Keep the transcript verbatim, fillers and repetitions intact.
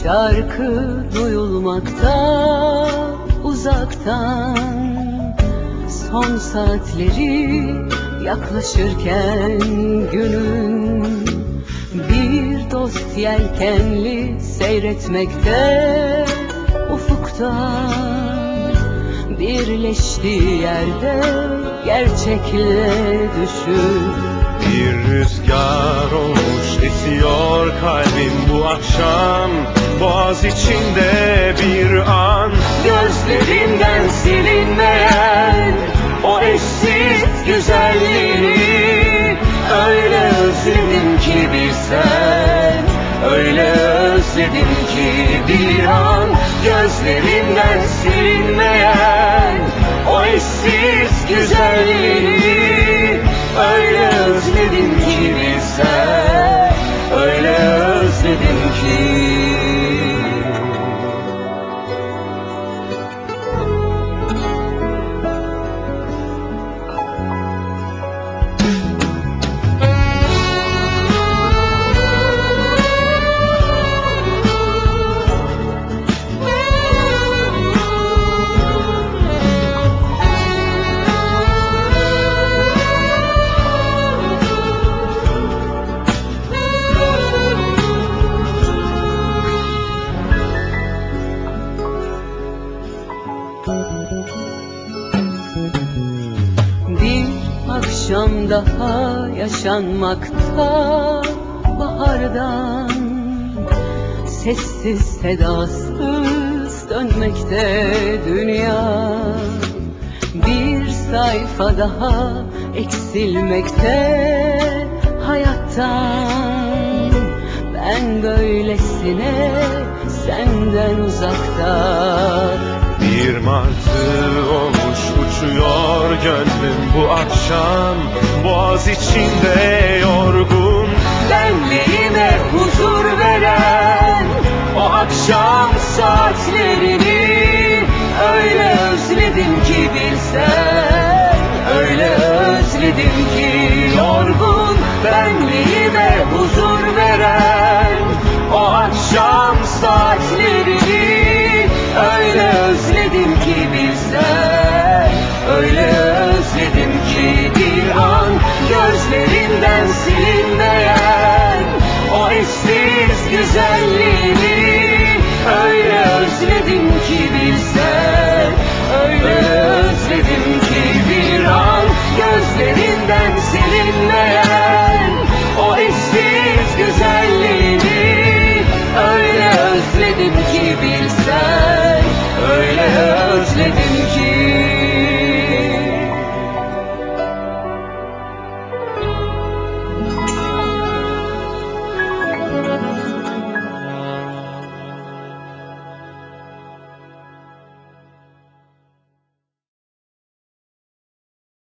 şarkı duyulmakta uzaktan. Son saatleri yaklaşırken günün, bir dost yelkenli seyretmekte ufuktan. Birleştiği yerde gerçekle düşün. Bir rüzgar olmuş esiyor kalbim bu akşam. Boğaz içinde bir an, Gözlerimden silinmeyen o eşsiz güzelliğini öyle özledim ki bilsen, öyle özledim ki bir an. Gözlerimden silinmeyen o eşsiz güzelliğini öyle özledim ki bilsen, öyle özledim ki. Bir akşam daha yaşanmakta bahardan. Sessiz sedasız dönmekte dünya. Bir sayfa daha eksilmekte hayattan. Ben böylesine senden uzakta. bir martı olmuş uçuyor gönlüm bu akşam. Boğaz içinde yorgun, Benliğime huzur veren o akşam saatlerini öyle özledim ki bilsen, öyle özledim ki. Yorgun benliğime huzur veren o akşam saatlerini